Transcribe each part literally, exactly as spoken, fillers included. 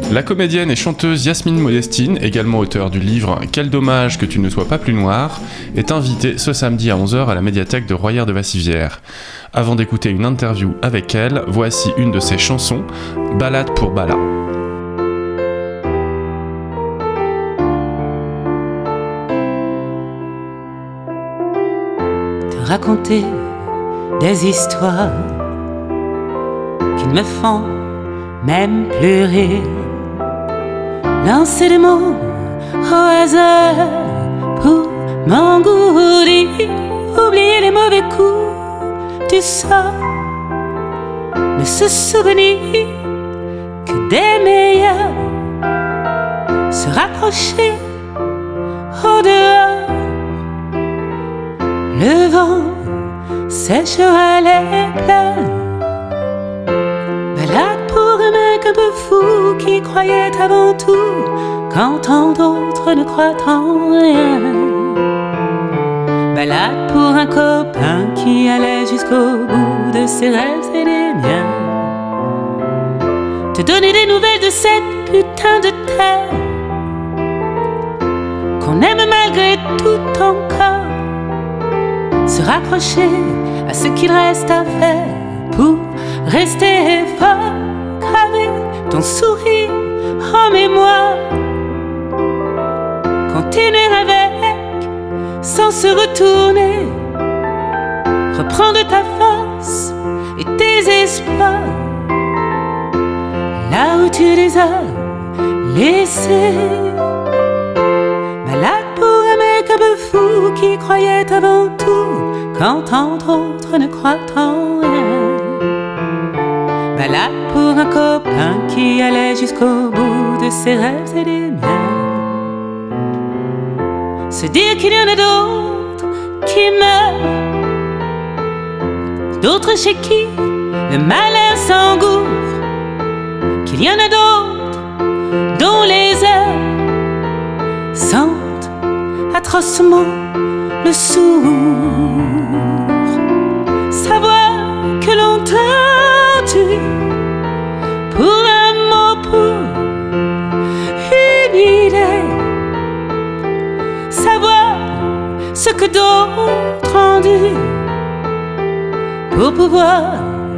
La comédienne et chanteuse Yasmine Modestine, également auteure du livre « Quel dommage que tu ne sois pas plus noir », est invitée ce samedi à onze heures à la médiathèque de Royère de Vassivière. Avant d'écouter une interview avec elle, voici une de ses chansons, « Balade pour Bala ». Te raconter des histoires qui ne me font même plus rire. Lancer des mots au hasard pour m'engourdir. Oublier les mauvais coups du sort. Ne se souvenir que des meilleurs. Se rapprocher au dehors. Le vent séchera les pleurs. Balade pour un mec un peu fou qui croyait avant tout quand tant d'autres ne croient en rien. Balade pour un copain qui allait jusqu'au bout de ses rêves et des miens. Te donner des nouvelles de cette putain de terre qu'on aime malgré tout encore. Se raccrocher à ce qu'il reste à faire pour rester fort, graver ton sourire en mémoire. Continuer avec, sans se retourner. Reprendre ta force et tes espoirs là où tu les as laissés. Balade pour un mec un peu fou qui croyait avant tout quand tant d'autres ne croient en rien. Balade pour un copain qui allait jusqu'au bout de ses rêves et des miens. Se dire qu'il y en a d'autres qui meurent, d'autres chez qui le malheur s'engouffre, qu'il y en a d'autres dont les heures sentent atrocement le sourd. Savoir que l'on t'a tué pour un mot, pour une idée. Savoir ce que d'autres ont dû pour pouvoir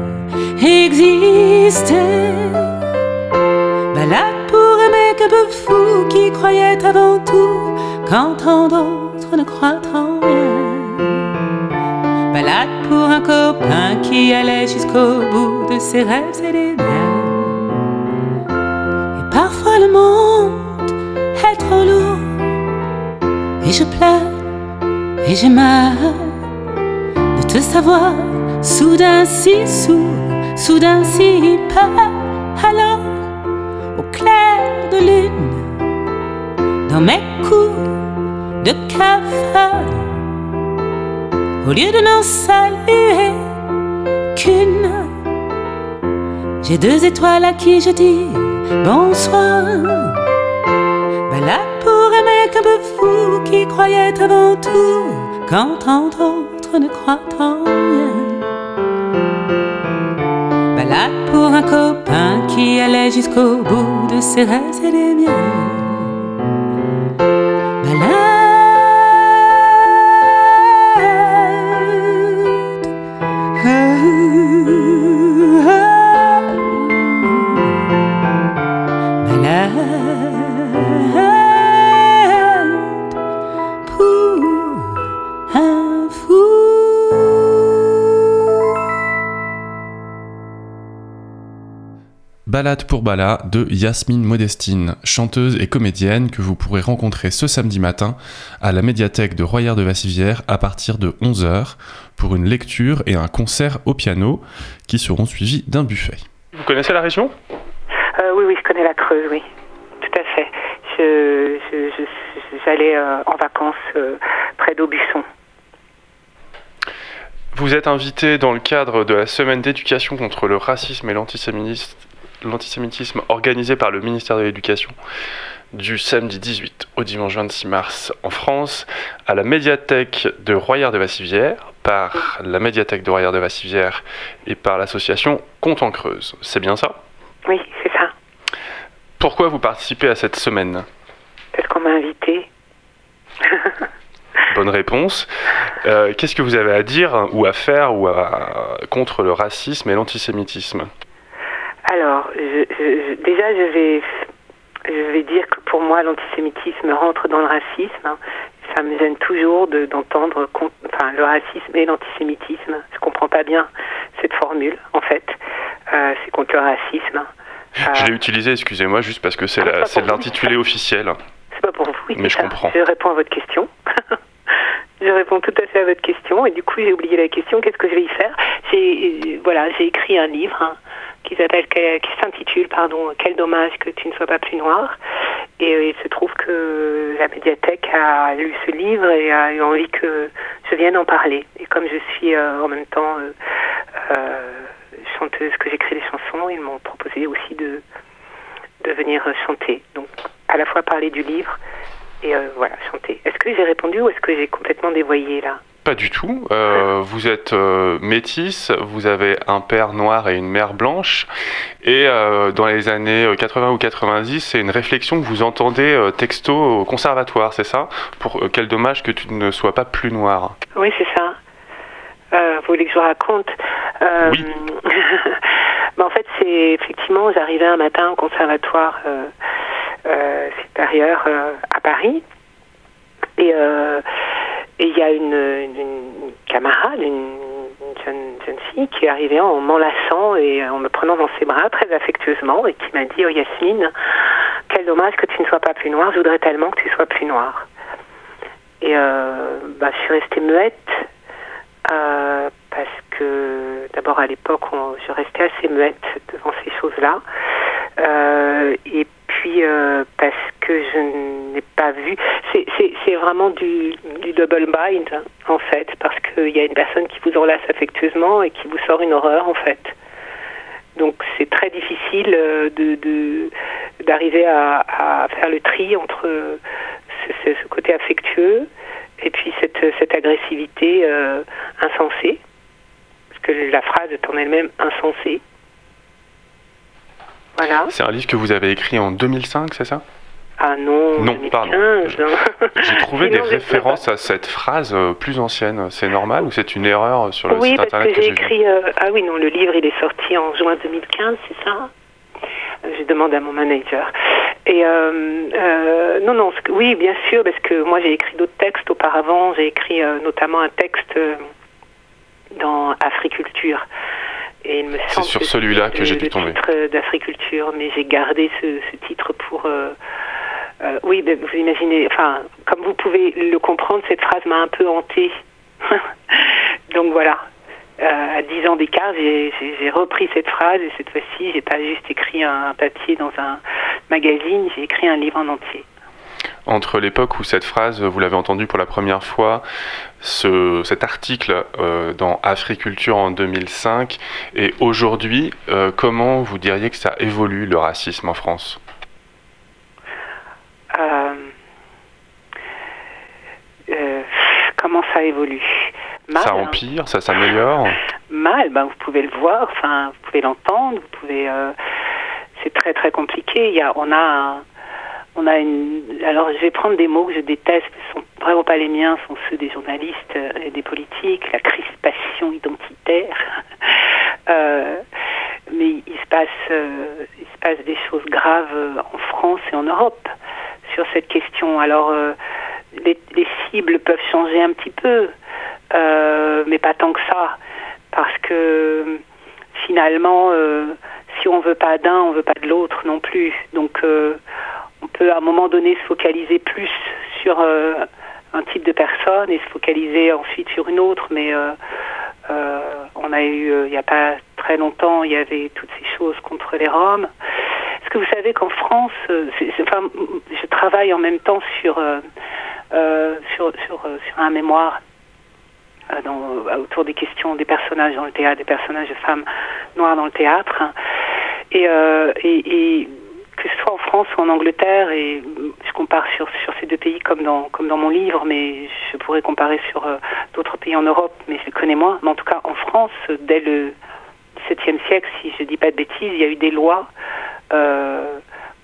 exister. Balade pour un mec un peu fou qui croyait avant tout quand tant d'autres ne croient en rien. Balade pour un copain qui allait jusqu'au bout de ses rêves et des miens. Et parfois le monde est trop lourd et je pleure et j'ai mal de te savoir soudain si sourd, soudain si pâle. Alors au clair de lune, dans mes coups de cafard, au lieu de n'en saluer qu'une, j'ai deux étoiles à qui je dis bonsoir. Balade pour un mec un peu fou qui croyait avant tout quand tant d'autres ne croient en rien. Balade pour un copain qui allait jusqu'au bout de ses rêves et des miens. Balade. Balade pour Bala de Yasmine Modestine, chanteuse et comédienne que vous pourrez rencontrer ce samedi matin à la médiathèque de Royère de Vassivière à partir de onze heures pour une lecture et un concert au piano qui seront suivis d'un buffet. Vous connaissez la région ? euh, Oui, oui, je connais la Creuse, oui, tout à fait. Je, je, je, j'allais euh, en vacances euh, près d'Aubusson. Vous êtes invité dans le cadre de la semaine d'éducation contre le racisme et l'antisémitisme l'antisémitisme organisé par le ministère de l'Éducation du samedi dix-huit au dimanche vingt-six mars en France à la médiathèque de Royère de Vassivière par la médiathèque de Royère de Vassivière et par l'association Compte en Creuse. C'est bien ça ? Oui, c'est ça. Pourquoi vous participez à cette semaine? Parce qu'on m'a invité. Bonne réponse. Euh, qu'est-ce que vous avez à dire ou à faire ou à, contre le racisme et l'antisémitisme? Alors, je, je, déjà, je vais, je vais dire que pour moi, l'antisémitisme rentre dans le racisme. Ça me gêne toujours de, d'entendre contre, enfin, le racisme et l'antisémitisme. Je comprends pas bien cette formule, en fait. Euh, c'est contre le racisme. Euh, je l'ai utilisé, excusez-moi, juste parce que c'est, la, c'est l'intitulé officiel. C'est pas pour vous, oui, mais je ça. comprends. Je réponds à votre question. Je réponds tout à fait à votre question et du coup j'ai oublié la question. Qu'est-ce que je vais y faire? J'ai voilà, j'ai écrit un livre hein, qui s'appelle, qui s'intitule pardon, Quel dommage que tu ne sois pas plus noir. Et euh, il se trouve que la médiathèque a lu ce livre et a eu envie que je vienne en parler. Et comme je suis euh, en même temps euh, euh, chanteuse, que j'écris des chansons, ils m'ont proposé aussi de de venir chanter. Donc à la fois parler du livre. Et euh, voilà, chanter. Est-ce que j'ai répondu ou est-ce que j'ai complètement dévoyé là? Pas du tout. Euh, vous êtes euh, métisse, vous avez un père noir et une mère blanche. Et euh, dans les années quatre-vingts ou quatre-vingt-dix, c'est une réflexion que vous entendez euh, texto au conservatoire, c'est ça? Pour euh, quel dommage que tu ne sois pas plus noir. Oui, c'est ça. Euh, vous voulez que je vous raconte? euh, Oui. Ben, en fait, c'est effectivement, j'arrivais un matin au conservatoire euh, euh, supérieur euh, à Paris. Et euh, et il y a une, une, une camarade, une, une jeune, jeune fille qui est arrivée en m'enlaçant et en me prenant dans ses bras très affectueusement et qui m'a dit « Oh Yasmine, quel dommage que tu ne sois pas plus noire, je voudrais tellement que tu sois plus noire. » Et euh, bah, je suis restée muette euh, parce que d'abord à l'époque on, je restais assez muette devant ces choses-là. Euh, et puis euh, parce que je n'ai pas vu, c'est, c'est, c'est vraiment du, du double bind en fait, parce qu'il y a une personne qui vous enlace affectueusement et qui vous sort une horreur en fait. Donc c'est très difficile de, de, d'arriver à, à faire le tri entre ce, ce côté affectueux et puis cette, cette agressivité euh, insensée, parce que la phrase est en elle-même insensée. Voilà. C'est un livre que vous avez écrit en deux mille cinq, c'est ça? Ah non, non deux mille quinze. Pardon. J'ai trouvé Sinon, des références à cette phrase euh, plus ancienne. C'est normal ou c'est une erreur sur le oui, site internet que, que j'ai j'ai écrit, vu euh, Ah oui, non, le livre, il est sorti en juin deux mille quinze, c'est ça? Je demande à mon manager. Et euh, euh, non, non, oui, bien sûr, parce que moi j'ai écrit d'autres textes auparavant. J'ai écrit euh, notamment un texte euh, dans Africulture. Et il me c'est semble sur que celui-là que le, j'ai dû le tomber. Titre d'Africulture, mais j'ai gardé ce, ce titre pour. Euh, euh, oui, ben, vous imaginez. Enfin, comme vous pouvez le comprendre, cette phrase m'a un peu hantée. Donc voilà. Euh, à dix ans d'écart, j'ai, j'ai, j'ai repris cette phrase et cette fois-ci, j'ai pas juste écrit un papier dans un magazine, j'ai écrit un livre en entier. Entre l'époque où cette phrase, vous l'avez entendue pour la première fois, ce, cet article euh, dans Africulture en deux mille cinq, et aujourd'hui, euh, comment vous diriez que ça évolue le racisme en France? euh, euh, Comment ça évolue? Mal, ça empire, ça s'améliore? Mal, ben vous pouvez le voir, enfin vous pouvez l'entendre, vous pouvez. Euh, c'est très très compliqué. Il y a, on a, un, on a une. Alors je vais prendre des mots que je déteste, ce sont vraiment pas les miens, ce sont ceux des journalistes et des politiques. La crispation identitaire. euh, mais il se passe, euh, il se passe des choses graves en France et en Europe sur cette question. Alors euh, les, les cibles peuvent changer un petit peu. Euh, mais pas tant que ça, parce que finalement, euh, si on veut pas d'un, on veut pas de l'autre non plus. Donc, euh, on peut à un moment donné se focaliser plus sur euh, un type de personne et se focaliser ensuite sur une autre. Mais euh, euh, on a eu, euh, il y a pas très longtemps, il y avait toutes ces choses contre les Roms. Est-ce que vous savez qu'en France, c'est, c'est, enfin, je travaille en même temps sur euh, euh, sur sur, euh, sur un mémoire. Dans, autour des questions des personnages dans le théâtre, des personnages de femmes noires dans le théâtre. Et, euh, et, et que ce soit en France ou en Angleterre, et je compare sur, sur ces deux pays comme dans, comme dans mon livre, mais je pourrais comparer sur euh, d'autres pays en Europe, mais je les connais moins. Mais en tout cas, en France, dès le dix-septième siècle, si je ne dis pas de bêtises, il y a eu des lois euh,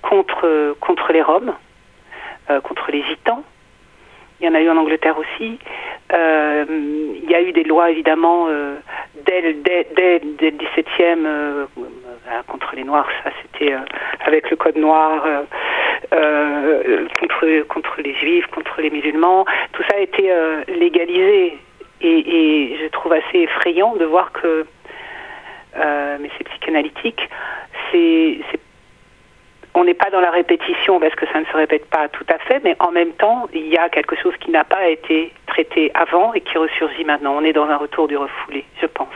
contre, contre les Roms, euh, contre les Gitans. Il y en a eu en Angleterre aussi. Euh, il y a eu des lois, évidemment, euh, dès, dès, dès, dès le dix-septième, euh, contre les Noirs, ça c'était euh, avec le Code noir, euh, euh, contre, contre les Juifs, contre les musulmans. Tout ça a été euh, légalisé. Et, et je trouve assez effrayant de voir que, euh, mais c'est psychanalytique, c'est, c'est, on n'est pas dans la répétition parce que ça ne se répète pas tout à fait, mais en même temps, il y a quelque chose qui n'a pas été traité avant et qui ressurgit maintenant. On est dans un retour du refoulé, je pense.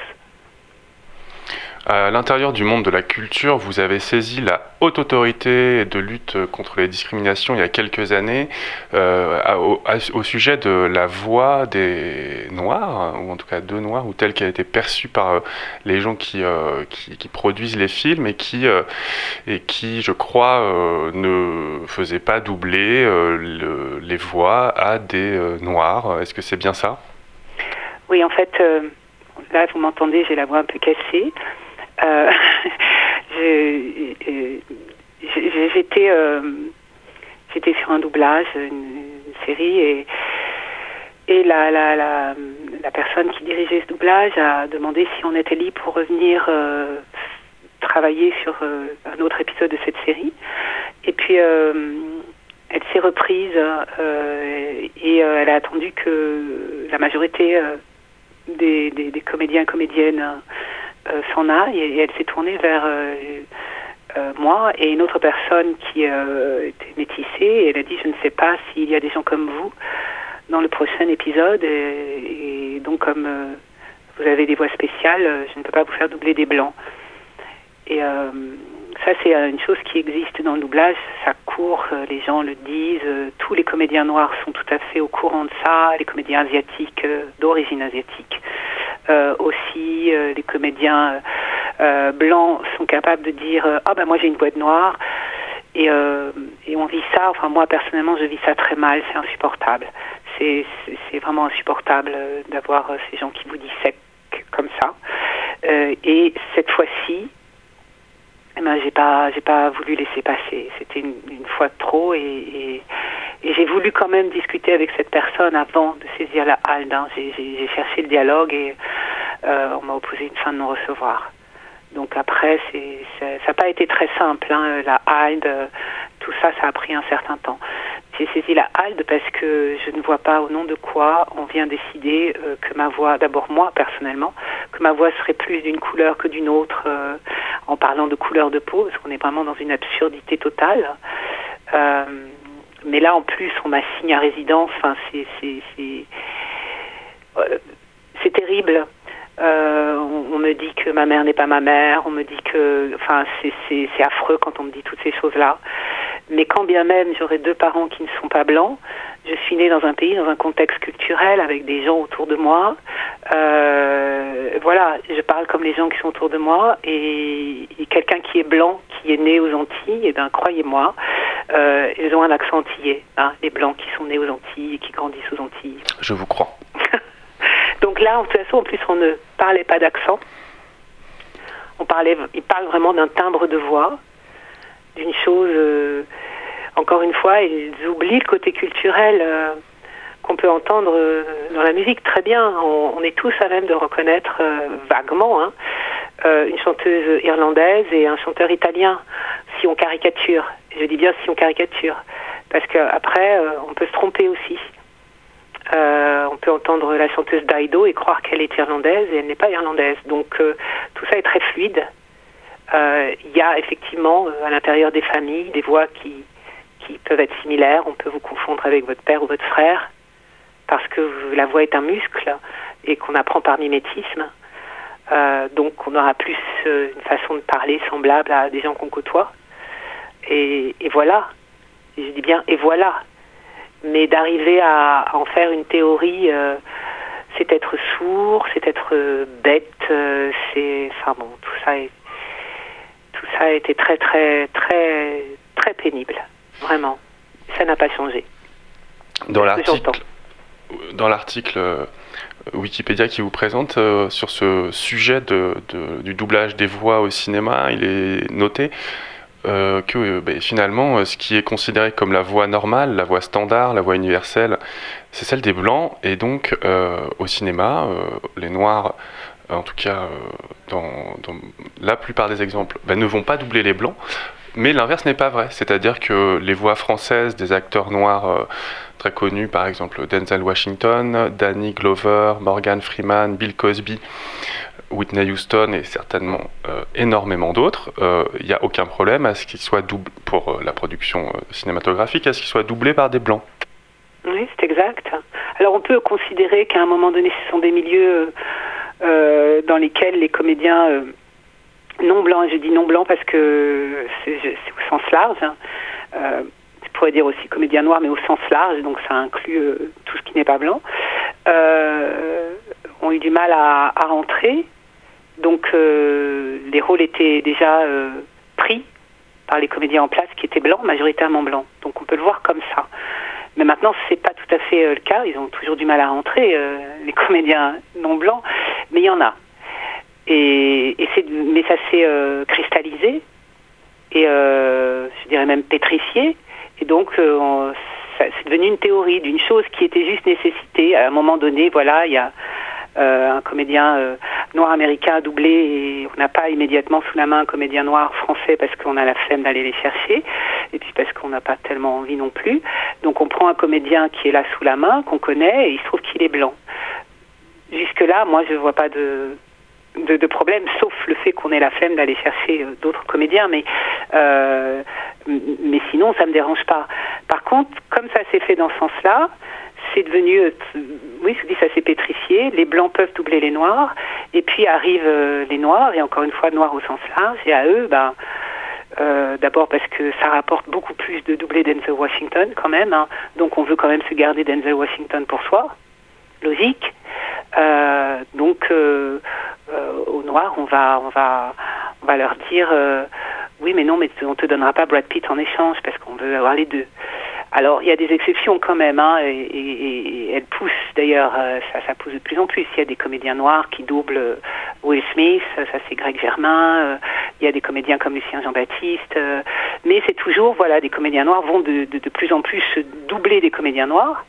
À l'intérieur du monde de la culture, vous avez saisi la haute autorité de lutte contre les discriminations il y a quelques années euh, au, au sujet de la voix des Noirs, ou en tout cas de Noirs, ou telle qu'elle a été perçue par euh, les gens qui, euh, qui, qui produisent les films et qui, euh, et qui je crois, euh, ne faisaient pas doubler euh, le, les voix à des euh, Noirs. Est-ce que c'est bien ça ? Oui, en fait, euh, là vous m'entendez, j'ai la voix un peu cassée. Euh, je, je, j'étais, euh, j'étais sur un doublage, une, une série, et, et la, la, la, la personne qui dirigeait ce doublage a demandé si on était libre pour revenir euh, travailler sur euh, un autre épisode de cette série. Et puis, euh, elle s'est reprise euh, et euh, elle a attendu que la majorité euh, des, des, des comédiens et comédiennes Euh, s'en aille, et, et elle s'est tournée vers euh, euh, moi et une autre personne qui euh, était métissée, et elle a dit je ne sais pas s'il y a des gens comme vous dans le prochain épisode, et, et donc comme euh, vous avez des voix spéciales, je ne peux pas vous faire doubler des blancs. Et euh, ça c'est une chose qui existe dans le doublage, ça court, les gens le disent, tous les comédiens noirs sont tout à fait au courant de ça, les comédiens asiatiques d'origine asiatique. Euh, aussi, euh, les comédiens euh, blancs sont capables de dire euh, ah ben moi j'ai une voix de noire, et, euh, et on vit ça, enfin moi personnellement je vis ça très mal, c'est insupportable, c'est, c'est, c'est vraiment insupportable euh, d'avoir euh, ces gens qui vous dissèquent comme ça, euh, et cette fois-ci eh ben, j'ai pas j'ai pas voulu laisser passer, c'était une, une fois de trop, et, et Et j'ai voulu quand même discuter avec cette personne avant de saisir la halde. Hein. J'ai, j'ai, j'ai cherché le dialogue et euh, on m'a opposé une fin de non-recevoir. Donc après, c'est, c'est, ça n'a pas été très simple. Hein. La halde, tout ça, ça a pris un certain temps. J'ai saisi la halde parce que je ne vois pas au nom de quoi on vient décider euh, que ma voix, d'abord moi personnellement, que ma voix serait plus d'une couleur que d'une autre, euh, en parlant de couleur de peau, parce qu'on est vraiment dans une absurdité totale. Euh, Mais là, en plus, on m'assigne à résidence. Enfin, c'est, c'est, c'est, euh, c'est terrible. Euh, on, on me dit que ma mère n'est pas ma mère. On me dit que, enfin, c'est, c'est, c'est affreux quand on me dit toutes ces choses-là. Mais quand bien même j'aurais deux parents qui ne sont pas blancs, je suis née dans un pays, dans un contexte culturel, avec des gens autour de moi. Euh, voilà, je parle comme les gens qui sont autour de moi. Et, et quelqu'un qui est blanc, qui est né aux Antilles, et ben croyez-moi, euh, ils ont un accent antillais. Hein, les blancs qui sont nés aux Antilles et qui grandissent aux Antilles. Je vous crois. Donc là, de toute façon, en plus, on ne parlait pas d'accent. On parlait, ils parlent vraiment d'un timbre de voix, d'une chose. Euh, encore une fois, ils oublient le côté culturel euh, qu'on peut entendre euh, dans la musique. Très bien, on, on est tous à même de reconnaître euh, vaguement hein, euh, une chanteuse irlandaise et un chanteur italien, si on caricature. Je dis bien si on caricature, parce qu'après, euh, on peut se tromper aussi. Euh, on peut entendre la chanteuse Dido et croire qu'elle est irlandaise et elle n'est pas irlandaise. Donc euh, tout ça est très fluide. Il euh, y a effectivement euh, à l'intérieur des familles des voix qui, qui peuvent être similaires. On peut vous confondre avec votre père ou votre frère parce que la voix est un muscle et qu'on apprend par mimétisme. Euh, donc on aura plus euh, une façon de parler semblable à des gens qu'on côtoie. Et, et voilà. Et je dis bien et voilà. Mais d'arriver à, à en faire une théorie, euh, c'est être sourd, c'est être euh, bête, euh, c'est, enfin bon, tout ça est, tout ça a été très très très très pénible, vraiment. Ça n'a pas changé. Dans l'article, dans l'article euh, Wikipédia qui vous présente euh, sur ce sujet de, de, du doublage des voix au cinéma, il est noté. euh, que euh, ben, finalement, euh, ce qui est considéré comme la voie normale, la voie standard, la voie universelle, c'est celle des Blancs. Et donc, euh, au cinéma, euh, les Noirs, en tout cas, euh, dans, dans la plupart des exemples, ben, ne vont pas doubler les Blancs. Mais l'inverse n'est pas vrai. C'est-à-dire que les voix françaises des acteurs noirs euh, très connus, par exemple Denzel Washington, Danny Glover, Morgan Freeman, Bill Cosby, Whitney Houston et certainement euh, énormément d'autres, il euh, n'y a aucun problème à ce qu'ils soient doublés, pour euh, la production euh, cinématographique, à ce qu'ils soient doublés par des Blancs. Oui, c'est exact. Alors on peut considérer qu'à un moment donné, ce sont des milieux euh, dans lesquels les comédiens euh, non blancs, et je dis non blancs parce que c'est, c'est au sens large, hein. euh, je pourrais dire aussi comédiens noirs, mais au sens large, donc ça inclut euh, tout ce qui n'est pas blanc, euh, ont eu du mal à, à rentrer. Donc euh, les rôles étaient déjà euh, pris par les comédiens en place qui étaient blancs, majoritairement blancs. Donc on peut le voir comme ça. Mais maintenant, c'est pas tout à fait euh, le cas. Ils ont toujours du mal à rentrer, euh, les comédiens non blancs, mais il y en a. Et, et c'est, mais ça s'est euh, cristallisé et euh, je dirais même pétrifié. Et donc, euh, on, ça, c'est devenu une théorie d'une chose qui était juste nécessitée. À un moment donné, voilà, il y a euh, un comédien euh, noir américain à doubler et on n'a pas immédiatement sous la main un comédien noir français parce qu'on a la flemme d'aller les chercher et puis parce qu'on n'a pas tellement envie non plus. Donc on prend un comédien qui est là sous la main, qu'on connaît, et il se trouve qu'il est blanc. Jusque-là, moi, je ne vois pas de... De, de problème, sauf le fait qu'on ait la flemme d'aller chercher euh, d'autres comédiens, mais euh, mais sinon ça me dérange pas. Par contre, comme ça s'est fait dans ce sens-là, c'est devenu, euh, oui, je dis ça s'est pétrifié. Les blancs peuvent doubler les noirs, et puis arrivent euh, les noirs, et encore une fois noirs au sens large, et à eux, ben euh, d'abord parce que ça rapporte beaucoup plus de doubler Denzel Washington quand même, hein, donc on veut quand même se garder Denzel Washington pour soi, logique. Euh, donc euh, euh, aux Noirs, on va, on va, on va leur dire euh, oui, mais non, mais on te donnera pas Brad Pitt en échange parce qu'on veut avoir les deux. Alors il y a des exceptions quand même, hein, et, et, et elles poussent d'ailleurs, euh, ça, ça pousse de plus en plus. Il y a des comédiens noirs qui doublent Will Smith, ça c'est Greg Germain. Euh, il y a des comédiens comme Lucien Jean-Baptiste, euh, mais c'est toujours, voilà, des comédiens noirs vont de, de, de plus en plus doubler des comédiens noirs,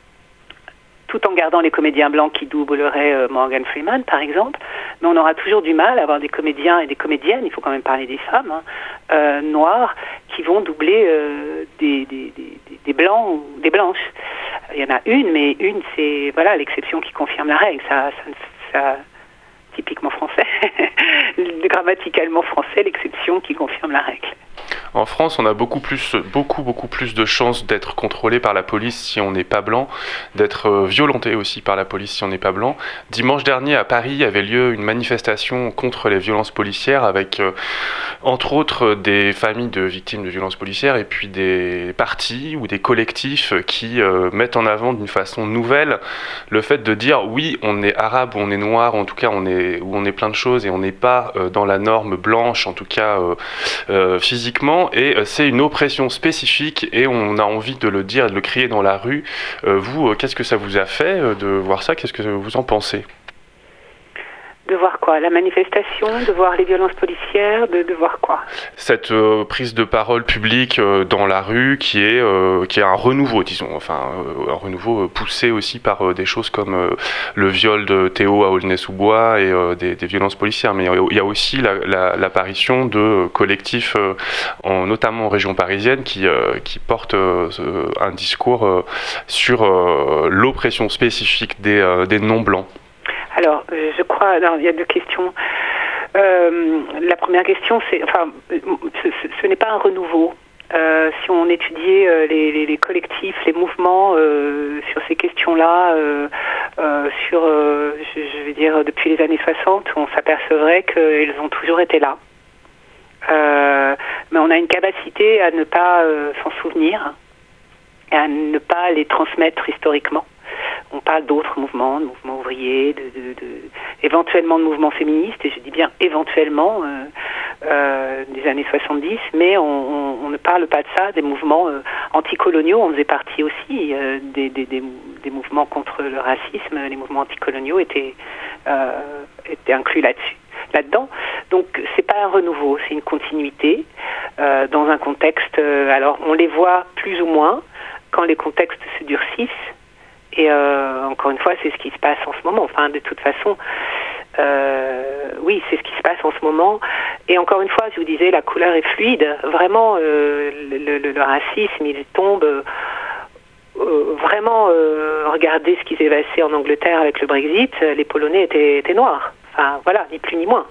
tout en gardant les comédiens blancs qui doubleraient euh, Morgan Freeman, par exemple. Mais on aura toujours du mal à avoir des comédiens et des comédiennes, il faut quand même parler des femmes, hein, euh, noires, qui vont doubler euh, des, des, des, des blancs ou des blanches. Il y en a une, mais une, c'est voilà l'exception qui confirme la règle. Ça, ça, ça typiquement français, grammaticalement français, l'exception qui confirme la règle. En France, on a beaucoup plus, beaucoup, beaucoup plus de chances d'être contrôlé par la police si on n'est pas blanc, d'être violenté aussi par la police si on n'est pas blanc. Dimanche dernier, à Paris, avait lieu une manifestation contre les violences policières avec, euh, entre autres, des familles de victimes de violences policières et puis des partis ou des collectifs qui euh, mettent en avant d'une façon nouvelle le fait de dire oui, on est arabe ou on est noir, en tout cas on est, ou on est plein de choses et on n'est pas euh, dans la norme blanche, en tout cas euh, euh, physiquement. Et euh, c'est une oppression spécifique et on a envie de le dire et de le crier dans la rue. Euh, vous, euh, qu'est-ce que ça vous a fait euh, de voir ça? Qu'est-ce que vous en pensez? De voir quoi? La manifestation, de voir les violences policières, de, de voir quoi? Cette euh, prise de parole publique euh, dans la rue qui est, euh, qui est un renouveau, disons, enfin euh, un renouveau euh, poussé aussi par euh, des choses comme euh, le viol de Théo à Aulnay-sous-Bois et euh, des, des violences policières. Mais il y a aussi la, la, l'apparition de collectifs, euh, en, notamment en région parisienne, qui, euh, qui portent euh, un discours euh, sur euh, l'oppression spécifique des, euh, des non-blancs. Alors, je crois, alors, il y a deux questions. Euh, la première question, c'est, enfin, ce, ce n'est pas un renouveau. Euh, si on étudiait euh, les, les, les collectifs, les mouvements euh, sur ces questions-là, euh, euh, sur, euh, je, je vais dire, depuis les années soixante, on s'apercevrait qu'ils ont toujours été là. Euh, mais on a une capacité à ne pas euh, s'en souvenir et à ne pas les transmettre historiquement. On parle d'autres mouvements, de mouvements ouvriers, de, de, de, éventuellement de mouvements féministes, et je dis bien éventuellement euh, euh, des années soixante-dix, mais on, on, on ne parle pas de ça, des mouvements euh, anticoloniaux. On faisait partie aussi euh, des, des, des, des mouvements contre le racisme. Les mouvements anticoloniaux étaient, euh, étaient inclus là-dessus, là-dedans. Donc c'est pas un renouveau, c'est une continuité. euh, dans un contexte. Euh, alors, on les voit plus ou moins quand les contextes se durcissent. Et euh, encore une fois, c'est ce qui se passe en ce moment. Enfin, de toute façon, euh, oui, c'est ce qui se passe en ce moment. Et encore une fois, je vous disais, la couleur est fluide. Vraiment, euh, le, le, le racisme, il tombe. Euh, vraiment, euh, regardez ce qui s'est passé en Angleterre avec le Brexit. Les Polonais étaient, étaient noirs. Enfin, voilà, ni plus ni moins.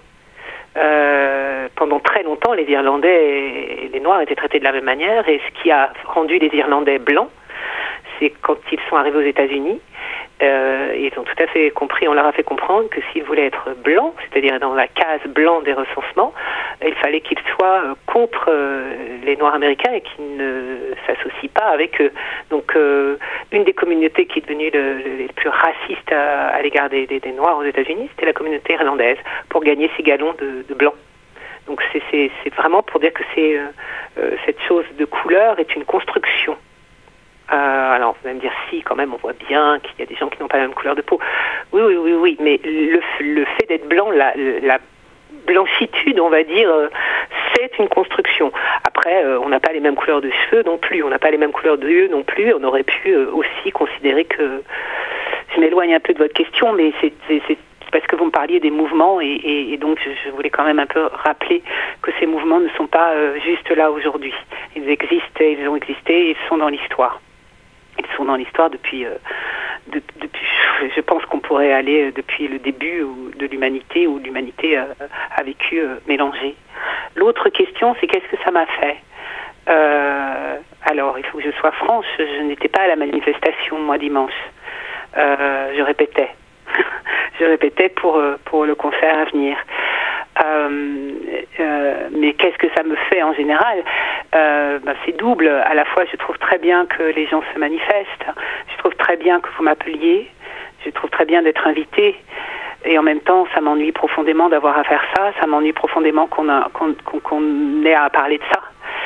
Euh, pendant très longtemps, les Irlandais et les Noirs étaient traités de la même manière. Et ce qui a rendu les Irlandais blancs, c'est quand ils sont arrivés aux États-Unis, euh, ils ont tout à fait compris, on leur a fait comprendre que s'ils voulaient être blancs, c'est-à-dire dans la case blanc des recensements, il fallait qu'ils soient contre euh, les Noirs américains et qu'ils ne s'associent pas avec eux. Donc, euh, une des communautés qui est devenue le, le, les plus racistes à, à l'égard des, des, des Noirs aux États-Unis, c'était la communauté irlandaise, pour gagner ses galons de, de blanc. Donc, c'est, c'est, c'est vraiment pour dire que c'est, euh, euh, cette chose de couleur est une construction. Euh, alors, vous allez me dire, si, quand même, on voit bien qu'il y a des gens qui n'ont pas la même couleur de peau. Oui, oui, oui, oui, mais le, le fait d'être blanc, la, la blanchitude, on va dire, euh, c'est une construction. Après, euh, on n'a pas les mêmes couleurs de cheveux non plus, on n'a pas les mêmes couleurs de yeux non plus. On aurait pu euh, aussi considérer que... Je m'éloigne un peu de votre question, mais c'est... c'est, c'est parce que vous me parliez des mouvements et, et, et donc je, je voulais quand même un peu rappeler que ces mouvements ne sont pas euh, juste là aujourd'hui. Ils existent, ils ont existé, ils sont dans l'histoire. Ils sont dans l'histoire depuis, euh, de, depuis, je pense qu'on pourrait aller depuis le début de l'humanité, où l'humanité a, a vécu euh, mélangé. L'autre question, c'est qu'est-ce que ça m'a fait ? euh, Alors, il faut que je sois franche, je n'étais pas à la manifestation, moi, dimanche. Euh, je répétais. je répétais pour, pour le concert à venir. Euh, euh, mais qu'est-ce que ça me fait en général ? euh, ben c'est double. À la fois, je trouve très bien que les gens se manifestent. Je trouve très bien que vous m'appeliez. Je trouve très bien d'être invité. Et en même temps, ça m'ennuie profondément d'avoir à faire ça. Ça m'ennuie profondément qu'on, a, qu'on, qu'on, qu'on ait à parler de ça.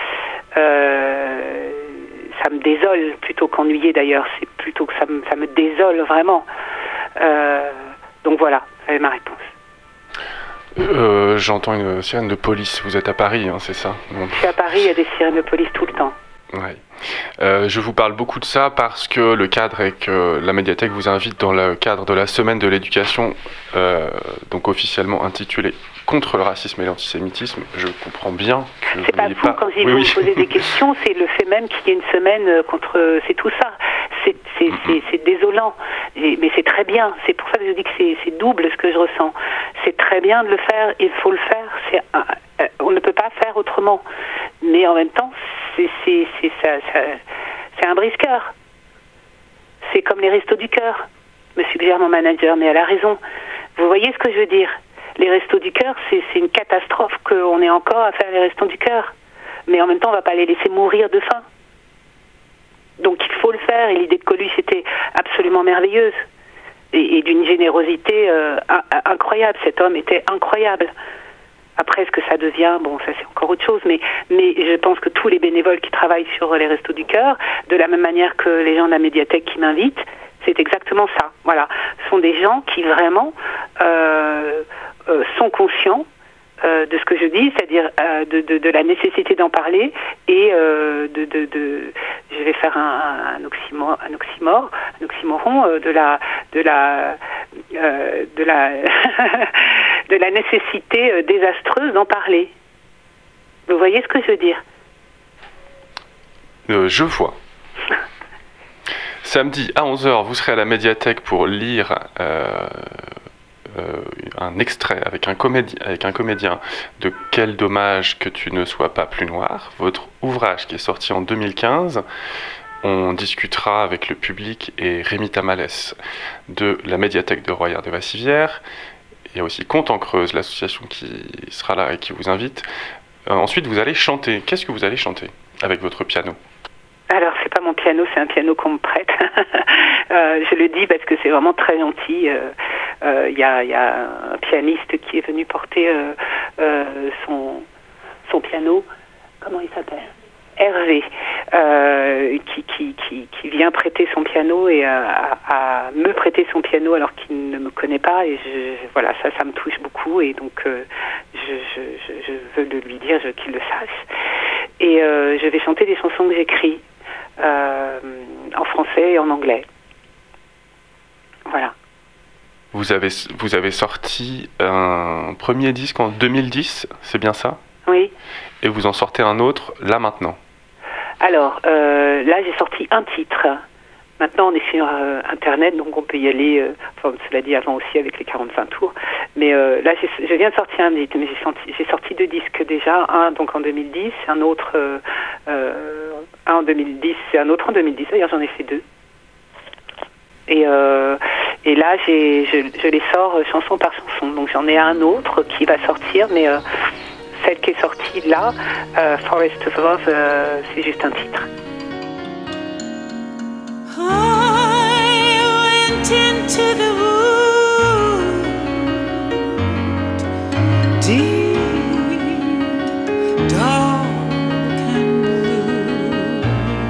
Euh, ça me désole plutôt qu'ennuyer d'ailleurs. C'est plutôt que ça me, ça me désole vraiment. Euh, donc voilà, c'est ma réponse. Euh, j'entends une sirène de police. Vous êtes à Paris, hein, c'est ça ? Je suis à Paris, il y a des sirènes de police tout le temps. Ouais. Euh, je vous parle beaucoup de ça parce que le cadre est que la médiathèque vous invite dans le cadre de la semaine de l'éducation, euh, donc officiellement intitulée Contre le racisme et l'antisémitisme. Je comprends bien que c'est vous pas n'ayez fou pas... quand j'ai oui, vous oui. poser des questions, c'est le fait même qu'il y ait une semaine contre... C'est tout ça. C'est, c'est, c'est, c'est désolant. Et, mais c'est très bien. C'est pour ça que je dis que c'est, c'est double ce que je ressens. C'est très bien de le faire. Il faut le faire. C'est, euh, on ne peut pas faire autrement. Mais en même temps, c'est, c'est, c'est, ça, ça, c'est un brise-cœur. C'est comme les restos du cœur, me suggère mon manager, mais elle a raison. Vous voyez ce que je veux dire ? Les restos du cœur, c'est, c'est une catastrophe qu'on ait encore à faire les restos du cœur. Mais en même temps, on ne va pas les laisser mourir de faim. Donc il faut le faire, et l'idée de Coluche était absolument merveilleuse. Et, et d'une générosité euh, incroyable. Cet homme était incroyable. Après, ce que ça devient, bon, ça c'est encore autre chose, mais, mais je pense que tous les bénévoles qui travaillent sur les Restos du Cœur, de la même manière que les gens de la médiathèque qui m'invitent, c'est exactement ça. Voilà. Ce sont des gens qui vraiment euh, euh, sont conscients euh, de ce que je dis, c'est-à-dire euh, de, de, de la nécessité d'en parler et euh, de, de, de, je vais faire un, un oxymore, un oxymore, un oxymoron euh, de la, de la, euh, de la, de la nécessité euh, désastreuse d'en parler. Vous voyez ce que je veux dire ? euh, Je vois. Samedi à onze heures, vous serez à la médiathèque pour lire euh, euh, un extrait avec un, comédien, avec un comédien de Quel dommage que tu ne sois pas plus noir, votre ouvrage qui est sorti en deux mille quinze. On discutera avec le public et Rémi Tamalès de la médiathèque de Royère de Vassivière. Il y a aussi Conte en Creuse, l'association qui sera là et qui vous invite. Euh, ensuite, vous allez chanter. Qu'est-ce que vous allez chanter avec votre piano ? Alors, c'est pas mon piano, c'est un piano qu'on me prête. euh, je le dis parce que c'est vraiment très gentil. Il euh, euh, y, a, y a un pianiste qui est venu porter euh, euh, son, son piano. Comment il s'appelle ? Hervé, euh, qui, qui, qui, qui vient prêter son piano et à, à me prêter son piano alors qu'il ne me connaît pas. Et je, voilà, ça, ça me touche beaucoup. Et donc, euh, je, je, je veux le lui dire, je, qu'il le sache. et euh, je vais chanter des chansons que j'écris euh, en français et en anglais. Voilà. Vous avez, vous avez sorti un premier disque en deux mille dix, c'est bien ça? Oui. Et vous en sortez un autre là maintenant? Alors, euh, là j'ai sorti un titre. Maintenant on est sur euh, Internet, donc on peut y aller, euh, enfin cela dit avant aussi avec les quarante-cinq tours. Mais euh, là j'ai, je viens de sortir un disque, mais j'ai sorti, j'ai sorti deux disques déjà, un donc en deux mille dix, un autre, euh, euh, un en deux mille dix et un autre en deux mille dix, d'ailleurs j'en ai fait deux. Et, euh, et là j'ai, je, je les sors euh, chanson par chanson, donc j'en ai un autre qui va sortir, mais euh, celle qui est sortie là, euh, Forest of Love, euh, c'est juste un titre. I went into the wood, deep, dark and blue.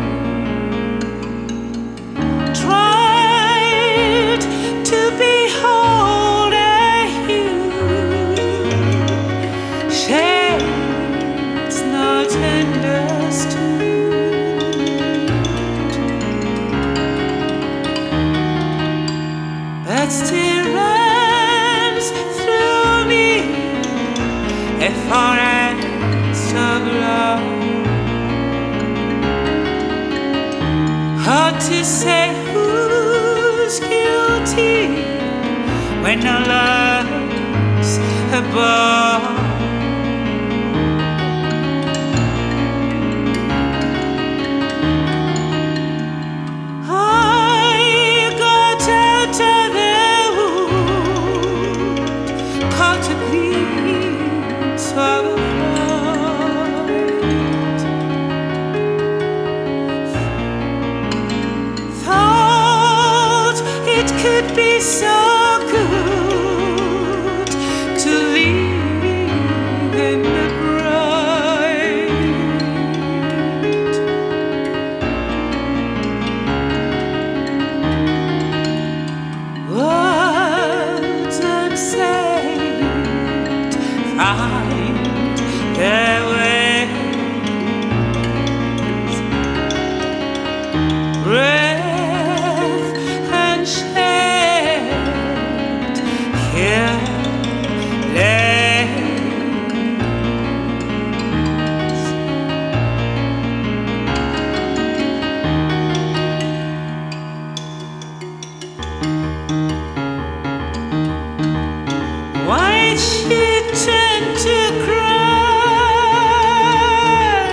Tried to behold a hue, shades not understood. But still runs through me a forest of love. Hard to say who's guilty when no love's above. Could be so good to live in the bright. Words unsaid find their ways. Breath and shade here lays. Why she turned to cry?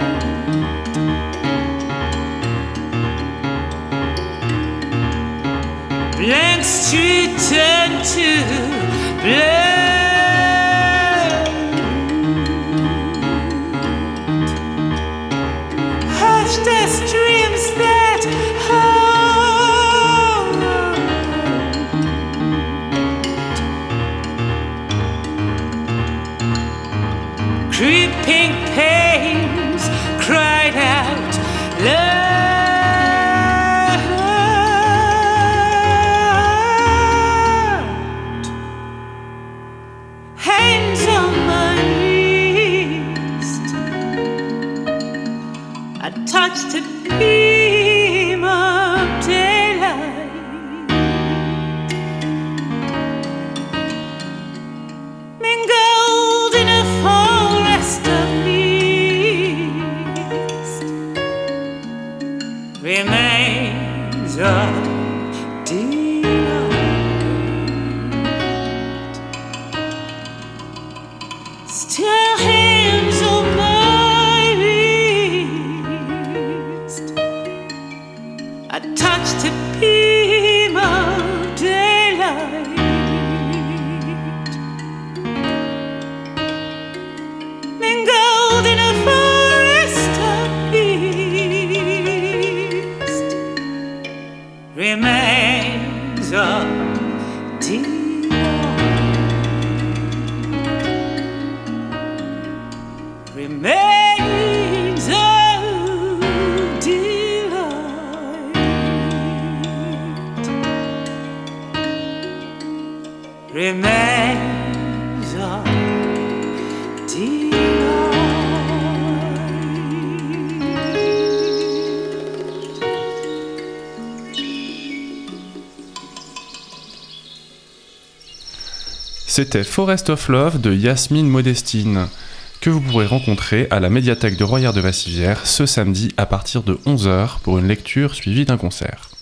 Blank street turned to blood. Hushed as dreams that hold. Creeping pains cried out loud. Hands on my wrist, I touched a beam of daylight, mingled in a forest of mist, remains of delight. Still hands on my wrist, I touched a beam of daylight, mingled in a forest of mist, remains of delight. Remains of delight. Remains of delight. C'était Forest of Love de Yasmine Modestine, que vous pourrez rencontrer à la médiathèque de Royère de Vassivière ce samedi à partir de onze heures pour une lecture suivie d'un concert.